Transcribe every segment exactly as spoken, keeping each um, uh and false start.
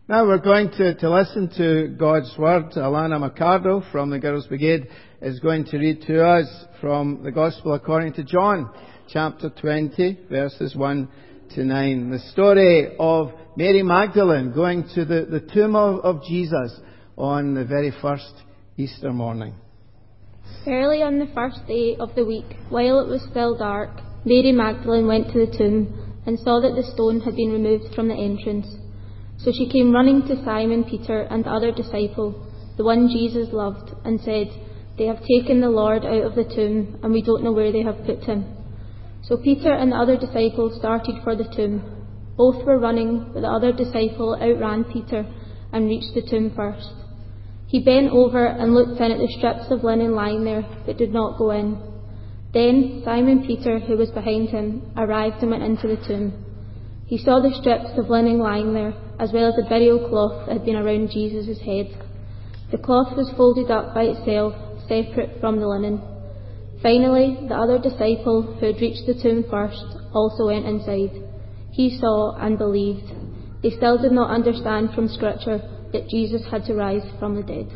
Now we're going to, to listen to God's Word. Alana Mercado from the Girls' Brigade is going to read to us from the Gospel according to John, chapter twenty, verses one to nine. The story of Mary Magdalene going to the, the tomb of, of Jesus on the very first Easter morning. Early on the first day of the week, while it was still dark, Mary Magdalene went to the tomb and saw that the stone had been removed from the entrance. So she came running to Simon Peter and the other disciple, the one Jesus loved, and said, "They have taken the Lord out of the tomb, and we don't know where they have put him." So Peter and the other disciple started for the tomb. Both were running, but the other disciple outran Peter and reached the tomb first. He bent over and looked in at the strips of linen lying there, but did not go in. Then Simon Peter, who was behind him, arrived and went into the tomb. He saw the strips of linen lying there, as well as the burial cloth that had been around Jesus' head. The cloth was folded up by itself, separate from the linen. Finally, the other disciple, who had reached the tomb first, also went inside. He saw and believed. They still did not understand from Scripture that Jesus had to rise from the dead.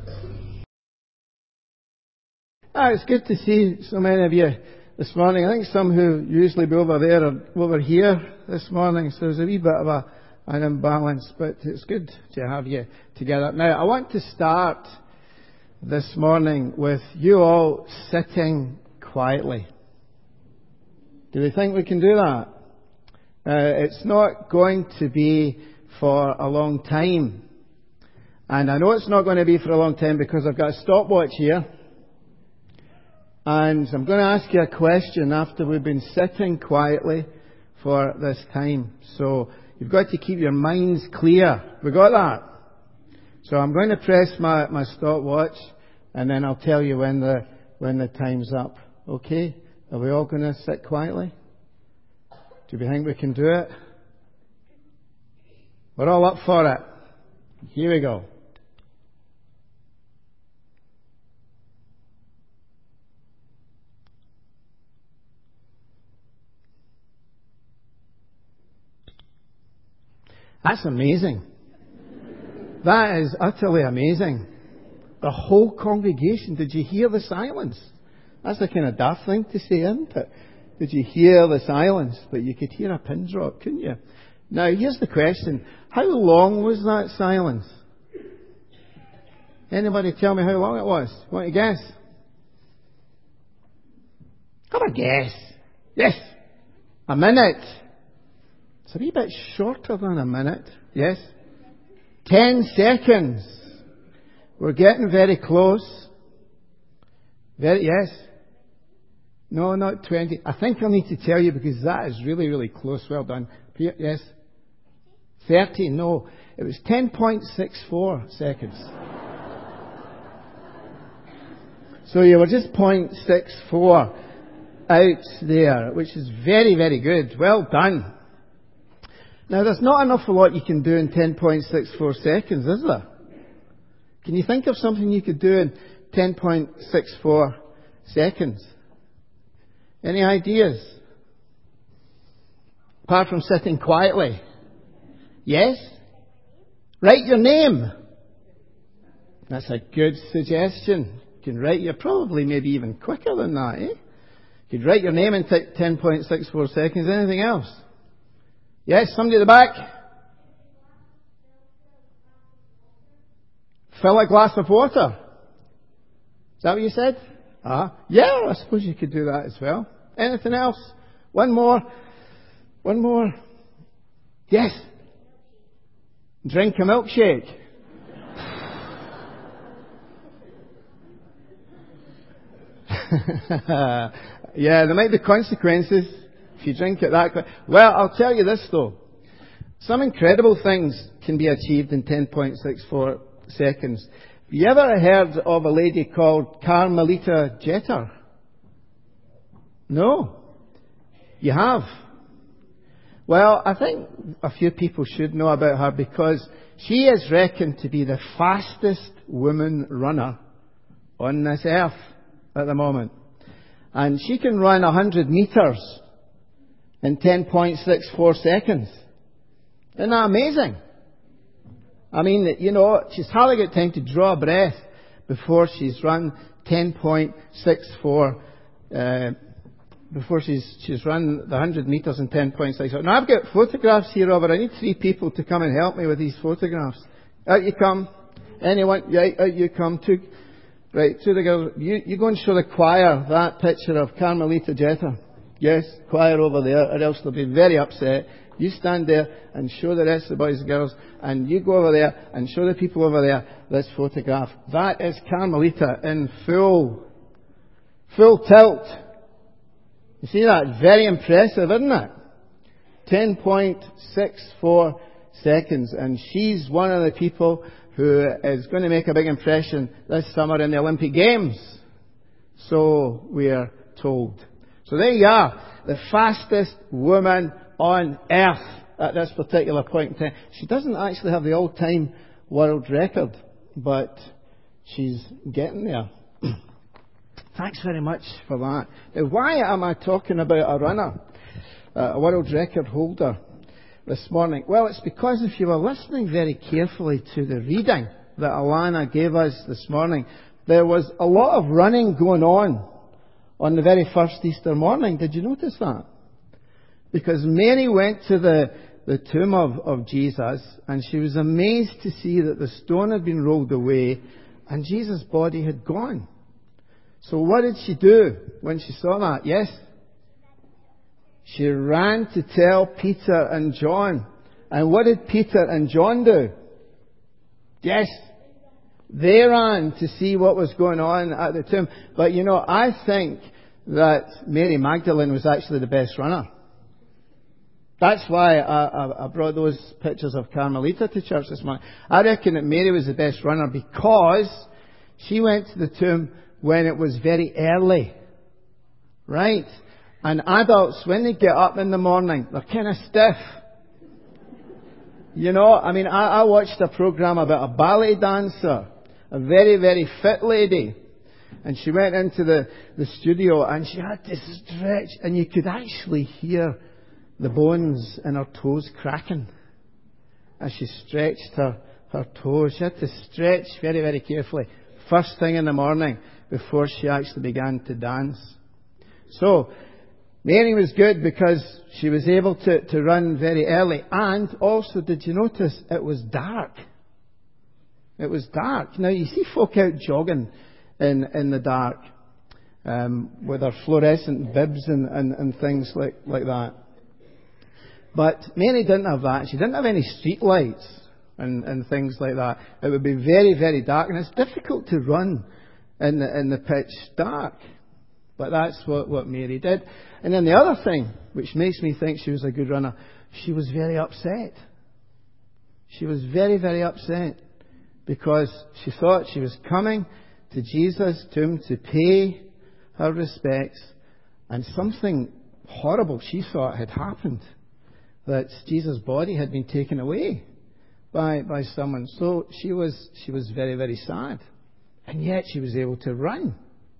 Ah, it's good to see so many of you this morning. I think some who usually be over there are over here this morning, so there's a wee bit of a, an imbalance, but it's good to have you together. Now, I want to start this morning with you all sitting quietly. Do we think we can do that? Uh, it's not going to be for a long time. And I know it's not going to be for a long time because I've got a stopwatch here. And I'm going to ask you a question after we've been sitting quietly for this time. So you've got to keep your minds clear. We got that? So I'm going to press my, my stopwatch and then I'll tell you when the, when the time's up. Okay? Are we all going to sit quietly? Do we think we can do it? We're all up for it. Here we go. That's amazing. That is utterly amazing. The whole congregation, did you hear the silence? That's the kind of daft thing to say, isn't it? Did you hear the silence? But you could hear a pin drop, couldn't you? Now, here's the question. How long was that silence? Anybody tell me how long it was? Want to guess? Have a guess. Yes. A minute. It's a wee bit shorter than a minute. Yes? Ten seconds. We're getting very close. Very, yes? No, not twenty. I think I'll need to tell you because that is really, really close. Well done. Yes? thirty. No. It was ten point six four seconds. So you were just zero point six four out there, which is very, very good. Well done. Now, there's not an awful lot you can do in ten point six four seconds, is there? Can you think of something you could do in ten point six four seconds? Any ideas? Apart from sitting quietly. Yes? Write your name. That's a good suggestion. You can write your, probably maybe even quicker than that, eh? You could write your name in ten point six four seconds. Anything else? Yes, somebody at the back. Fill a glass of water. Is that what you said? Ah, yeah, I suppose you could do that as well. Anything else? One more. One more. Yes. Drink a milkshake. Yeah, there might be consequences if you drink it that quick. Well, I'll tell you this though. Some incredible things can be achieved in ten point six four seconds. Have you ever heard of a lady called Carmelita Jeter? No? You have? Well, I think a few people should know about her because she is reckoned to be the fastest woman runner on this earth at the moment. And she can run one hundred metres in ten point six four seconds. Isn't that amazing? I mean, you know, she's hardly got time to draw a breath before she's run ten point six four, uh, before she's, she's run the one hundred metres in ten point six four. Now, I've got photographs here, Robert. I need three people to come and help me with these photographs. Out you come. Anyone? Yeah, out you come. Two, right, two the girls. You, you go and show the choir that picture of Carmelita Jeter. Yes, choir over there, or else they'll be very upset. You stand there and show the rest of the boys and girls, and you go over there and show the people over there this photograph. That is Carmelita in full, full tilt. You see that? Very impressive, isn't it? ten point six four seconds. And she's one of the people who is going to make a big impression this summer in the Olympic Games. So we are told. So there you are. The fastest woman on earth at this particular point in time. She doesn't actually have the all-time world record, but she's getting there. Thanks very much for that. Now, why am I talking about a runner, a world record holder this morning? Well, it's because if you were listening very carefully to the reading that Alana gave us this morning, there was a lot of running going on on the very first Easter morning. Did you notice that? Because Mary went to the, the tomb of, of Jesus, and she was amazed to see that the stone had been rolled away and Jesus' body had gone. So what did she do when she saw that? Yes? She ran to tell Peter and John. And what did Peter and John do? Yes? They ran to see what was going on at the tomb. But you know, I think that Mary Magdalene was actually the best runner. That's why I, I, I brought those pictures of Carmelita to church this morning. I reckon that Mary was the best runner because she went to the tomb when it was very early. Right? And adults, when they get up in the morning, they're kind of stiff. You know, I mean, I, I watched a program about a ballet dancer, a very, very fit lady. And she went into the, the studio and she had to stretch, and you could actually hear the bones in her toes cracking as she stretched her, her toes. She had to stretch very, very carefully first thing in the morning before she actually began to dance. So, Mary was good because she was able to, to run very early. And also, did you notice it was dark? It was dark. Now, you see folk out jogging in, in the dark um, with their fluorescent bibs and, and, and things like, like that. But Mary didn't have that. She didn't have any street lights and, and things like that. It would be very, very dark. And it's difficult to run in the, in the pitch dark. But that's what, what Mary did. And then the other thing, which makes me think she was a good runner, she was very upset. She was very, very upset because she thought she was coming to Jesus' tomb to pay her respects, and something horrible, she thought, had happened. That Jesus' body had been taken away by, by someone. So she was, she was very, very sad. And yet she was able to run.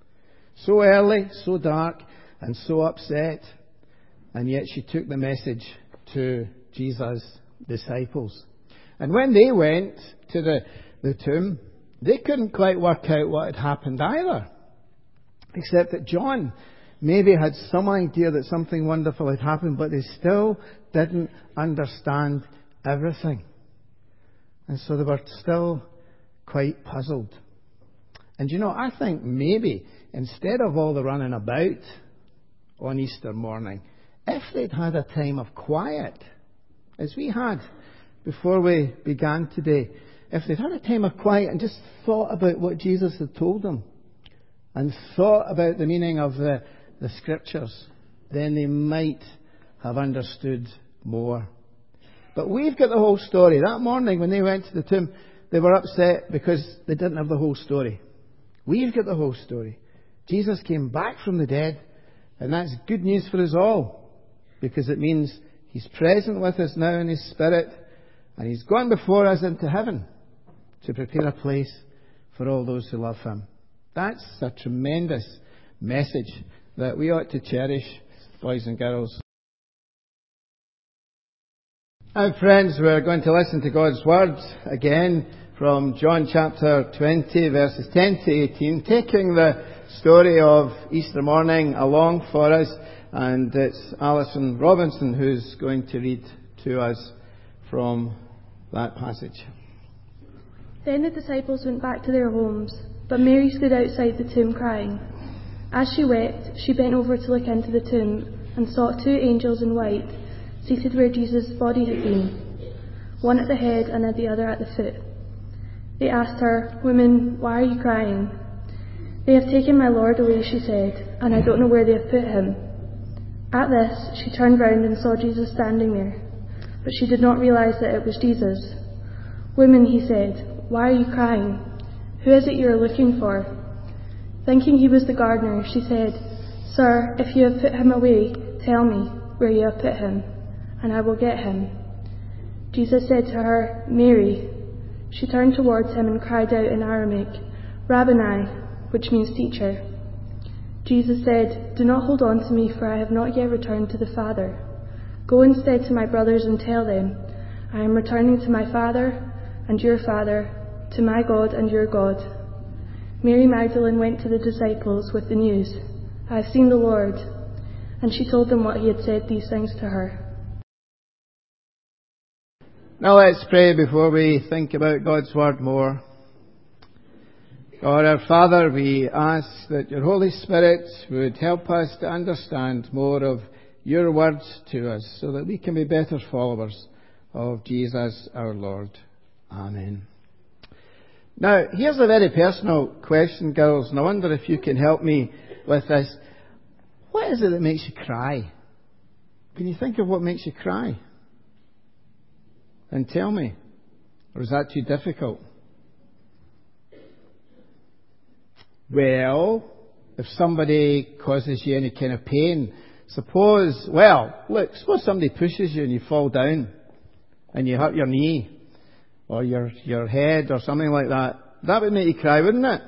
So early, so dark, and so upset. And yet she took the message to Jesus' disciples. And when they went to the, the tomb, they couldn't quite work out what had happened either. Except that John maybe had some idea that something wonderful had happened, but they still didn't understand everything. And so they were still quite puzzled. And you know, I think maybe instead of all the running about on Easter morning, if they'd had a time of quiet, as we had before we began today, if they'd had a time of quiet and just thought about what Jesus had told them, and thought about the meaning of the, the Scriptures, then they might have understood more. But we've got the whole story. That morning when they went to the tomb, they were upset because they didn't have the whole story. We've got the whole story. Jesus came back from the dead, and that's good news for us all, because it means He's present with us now in His Spirit, and He's gone before us into heaven to prepare a place for all those who love Him. That's a tremendous message that we ought to cherish, boys and girls. And friends, we're going to listen to God's Word again from John chapter twenty, verses ten to eighteen, taking the story of Easter morning along for us. And it's Alison Robinson who's going to read to us from that passage. Then the disciples went back to their homes, but Mary stood outside the tomb crying. As she wept, she bent over to look into the tomb and saw two angels in white, seated where Jesus' body had been, one at the head and at the other at the foot. They asked her, "Woman, why are you crying?" "They have taken my Lord away," she said, "and I don't know where they have put him." At this, she turned round and saw Jesus standing there, but she did not realize that it was Jesus. "Woman," he said, "why are you crying? Who is it you are looking for?" Thinking he was the gardener, she said, "Sir, if you have put him away, tell me where you have put him, and I will get him." Jesus said to her, "Mary." She turned towards him and cried out in Aramaic, "Rabboni," which means teacher. Jesus said, "Do not hold on to me, for I have not yet returned to the Father. Go instead to my brothers and tell them, I am returning to my Father and your Father, to my God and your God." Mary Magdalene went to the disciples with the news, "I have seen the Lord," and she told them what he had said these things to her. Now let's pray before we think about God's Word more. God our Father, we ask that your Holy Spirit would help us to understand more of your words to us so that we can be better followers of Jesus our Lord. Amen. Now, here's a very personal question, girls, and I wonder if you can help me with this. What is it that makes you cry? Can you think of what makes you cry? And tell me. Or is that too difficult? Well, if somebody causes you any kind of pain, suppose, well, look, suppose somebody pushes you and you fall down and you hurt your knee or your, your head or something like that. That would make you cry, wouldn't it?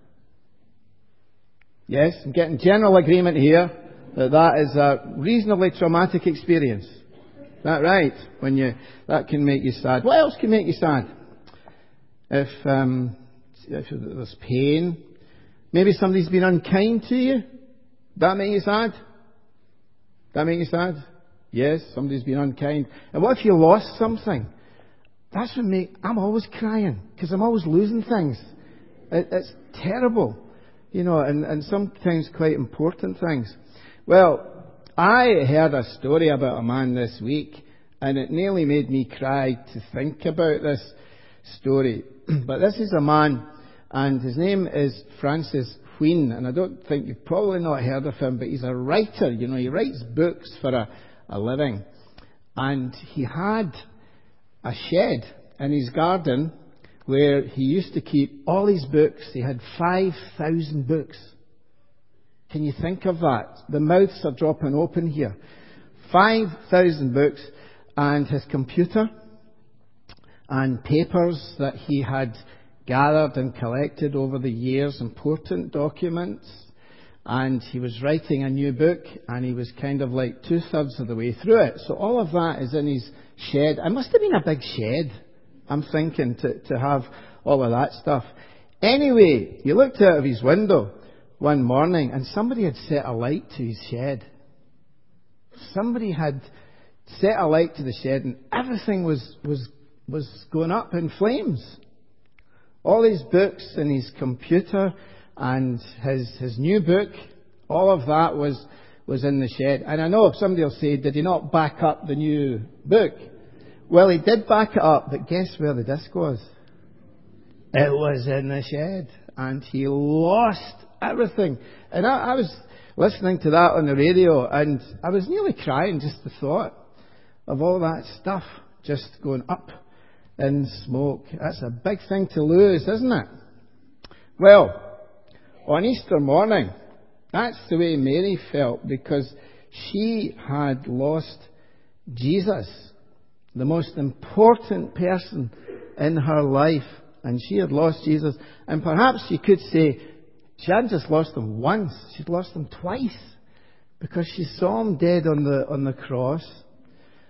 Yes, I'm getting general agreement here that that is a reasonably traumatic experience. Is that right? When you, that can make you sad. What else can make you sad? If, um, if there's pain, maybe somebody's been unkind to you. That make you sad? That make you sad? Yes, somebody's been unkind. And what if you lost something? That's what make, I'm always crying, because I'm always losing things. It, it's terrible. You know, and, and sometimes quite important things. Well, I heard a story about a man this week, and it nearly made me cry to think about this story. But this is a man, and his name is Francis Wheen, and I don't think you've probably not heard of him, but he's a writer. You know, he writes books for a, a living. And he had a shed in his garden where he used to keep all his books. He had five thousand books. Can you think of that? The mouths are dropping open here. five thousand books, and his computer and papers that he had gathered and collected over the years, important documents. And he was writing a new book, and he was kind of like two-thirds of the way through it. So all of that is in his shed. It must have been a big shed, I'm thinking, to, to have all of that stuff. Anyway, he looked out of his window one morning, and somebody had set a light to his shed. Somebody had set a light to the shed, and everything was, was, was going up in flames. All his books and his computer and his, his new book, all of that was, was in the shed. And I know somebody will say, did he not back up the new book? Well, he did back it up, but guess where the disc was? It was in the shed. And he lost everything. And I, I was listening to that on the radio, and I was nearly crying just the thought of all that stuff just going up in smoke. That's a big thing to lose, isn't it? Well, on Easter morning, that's the way Mary felt, because she had lost Jesus, the most important person in her life, and she had lost Jesus. And perhaps you could say she hadn't just lost him once, she'd lost him twice, because she saw him dead on the on the cross,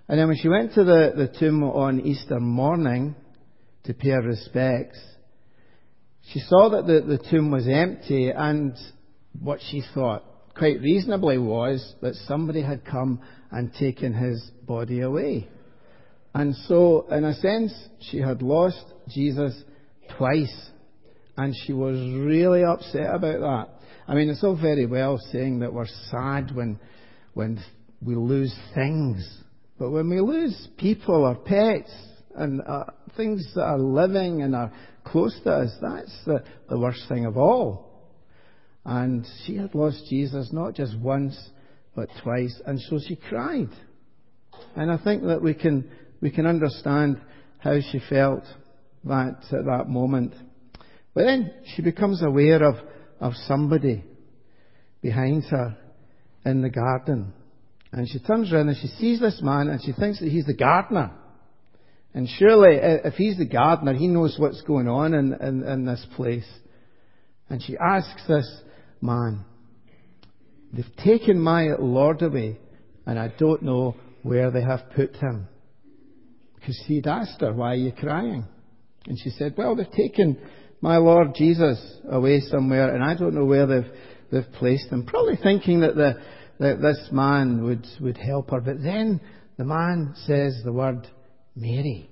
And then when she went to the, the tomb on Easter morning to pay her respects, she saw that the, the tomb was empty, and what she thought, quite reasonably, was that somebody had come and taken his body away. And so, in a sense, she had lost Jesus twice, and she was really upset about that. I mean, it's all very well saying that we're sad when when we lose things, but when we lose people or pets and uh, things that are living and are close to us, that's the, the worst thing of all. And she had lost Jesus not just once, but twice, and so she cried. And I think that we can we can understand how she felt that at that moment. But then she becomes aware of, of somebody behind her in the garden. And she turns around and she sees this man and she thinks that he's the gardener. And surely, if he's the gardener, he knows what's going on in, in, in this place. And she asks this man, "They've taken my Lord away, and I don't know where they have put him." Because he'd asked her, "Why are you crying?" And she said, "Well, they've taken my Lord Jesus away somewhere, and I don't know where they've they've placed him." Probably thinking that the that this man would, would help her. But then the man says the word Mary.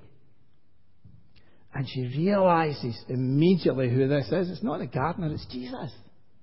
And she realizes immediately who this is. It's not the gardener, it's Jesus.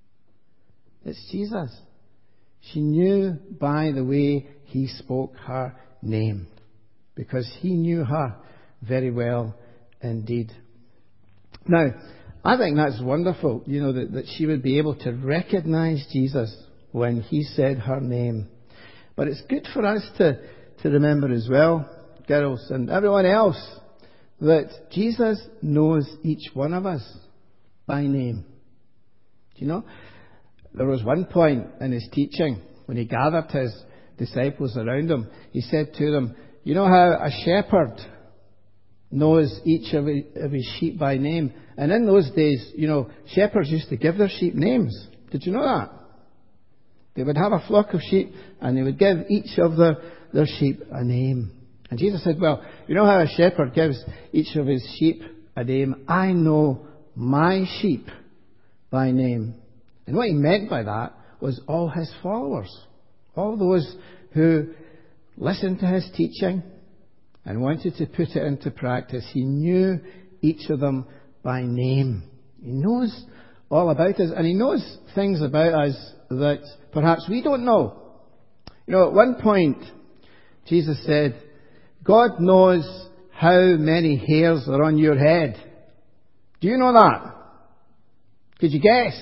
It's Jesus. She knew by the way he spoke her name, because he knew her very well indeed. Now, I think that's wonderful, you know, that, that she would be able to recognize Jesus when he said her name. But it's good for us to, to remember as well, girls and everyone else, that Jesus knows each one of us by name. Do you know? There was one point in his teaching when he gathered his disciples around him. He said to them, "You know how a shepherd knows each of his sheep by name?" And in those days, you know, shepherds used to give their sheep names. Did you know that? They would have a flock of sheep and they would give each of their, their sheep a name. And Jesus said, "Well, you know how a shepherd gives each of his sheep a name? I know my sheep by name." And what he meant by that was all his followers, all those who listened to his teaching and wanted to put it into practice. He knew each of them by name. He knows all about us, and he knows things about us that perhaps we don't know. You know, at one point, Jesus said, "God knows how many hairs are on your head." Do you know that? Could you guess?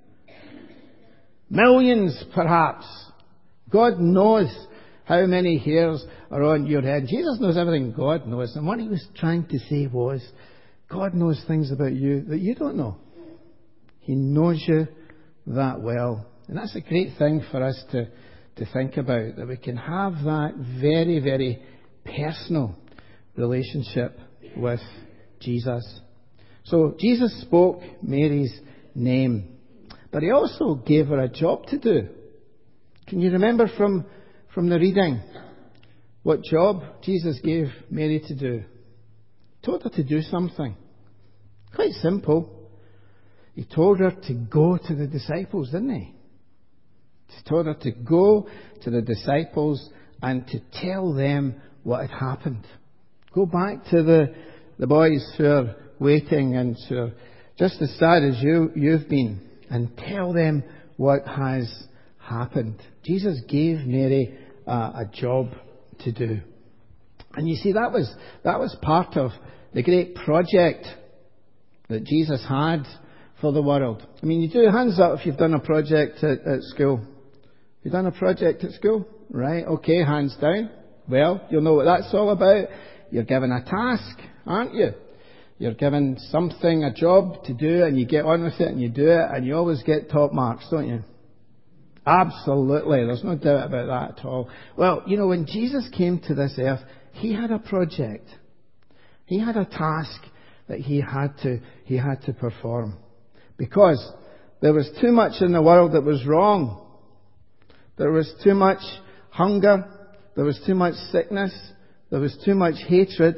Millions, perhaps. God knows how many hairs are on your head. Jesus knows everything God knows. And what he was trying to say was, God knows things about you that you don't know. He knows you that well. And that's a great thing for us to, to think about, that we can have that very, very personal relationship with Jesus. So Jesus spoke Mary's name, but he also gave her a job to do. Can you remember from, from the reading what job Jesus gave Mary to do? He told her to do something. Quite simple. He told her to go to the disciples, didn't he? He told her to go to the disciples and to tell them what had happened. Go back to the, the boys who are waiting and who are just as sad as you, you've been, and tell them what has happened. Jesus gave Mary a, a job to do. And you see, that was, that was part of the great project that Jesus had for the world. I mean, you do hands up if you've done a project at, at school. You've done a project at school? Right, okay, hands down. Well, you'll know what that's all about. You're given a task, aren't you? You're given something, a job to do, and you get on with it and you do it, and you always get top marks, don't you? Absolutely, there's no doubt about that at all. Well, you know, when Jesus came to this earth, he had a project. He had a task that he had to, he had to perform. Because there was too much in the world that was wrong. There was too much hunger There was too much sickness. There was too much hatred.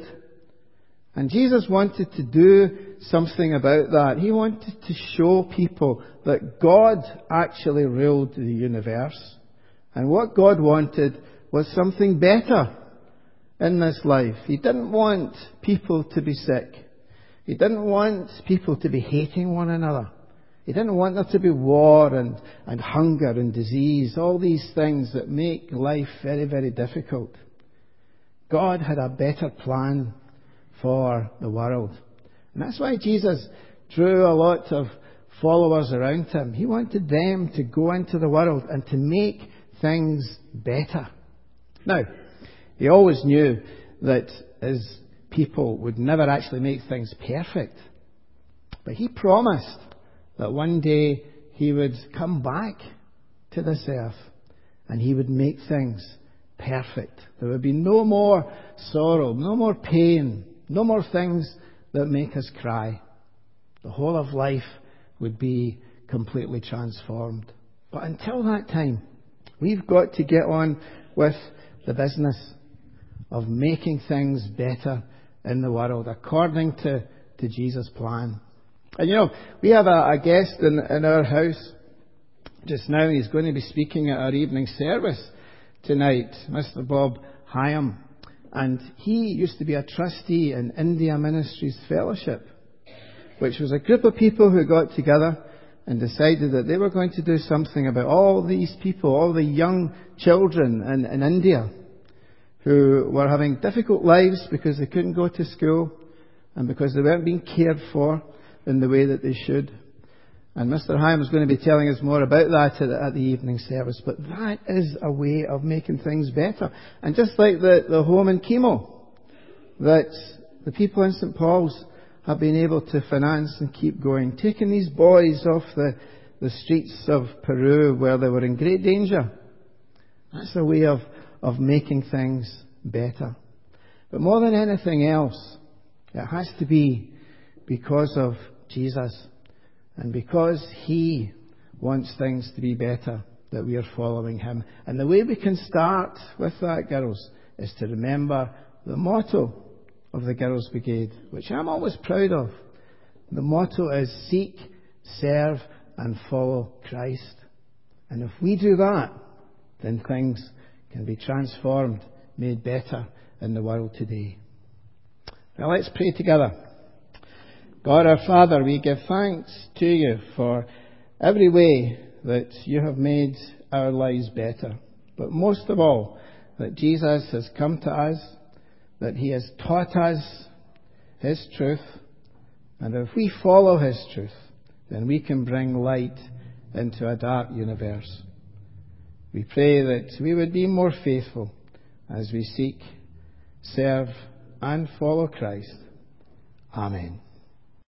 And Jesus wanted to do something about that. He wanted to show people that God actually ruled the universe. And what God wanted was something better in this life. He didn't want people to be sick. He didn't want people to be hating one another. He didn't want there to be war and, and hunger and disease, all these things that make life very, very difficult. God had a better plan for the world. And that's why Jesus drew a lot of followers around him. He wanted them to go into the world and to make things better. Now, he always knew that his people would never actually make things perfect. But he promised that one day he would come back to this earth and he would make things perfect. There would be no more sorrow, no more pain, no more things that make us cry. The whole of life would be completely transformed. But until that time, we've got to get on with the business of making things better in the world according to, to Jesus' plan. And you know, we have a, a guest in, in our house just now. He's going to be speaking at our evening service tonight, Mister Bob Hyam. And he used to be a trustee in India Ministries Fellowship, which was a group of people who got together and decided that they were going to do something about all these people, all the young children in, in India who were having difficult lives because they couldn't go to school and because they weren't being cared for in the way that they should. And Mister Hyam is going to be telling us more about that at the, at the evening service. But that is a way of making things better. And just like the, the home in Chemo that the people in Saint Paul's have been able to finance and keep going, taking these boys off the, the streets of Peru where they were in great danger. That's a way of, of making things better. But more than anything else, it has to be because of Jesus. And because he wants things to be better, that we are following him. And the way we can start with that, girls, is to remember the motto of the Girls' Brigade, which I'm always proud of. The motto is seek, serve, and follow Christ. And if we do that, then things can be transformed, made better in the world today. Now let's pray together. God our Father, we give thanks to you for every way that you have made our lives better. But most of all, that Jesus has come to us, that he has taught us his truth, and if we follow his truth, then we can bring light into a dark universe. We pray that we would be more faithful as we seek, serve, and follow Christ. Amen.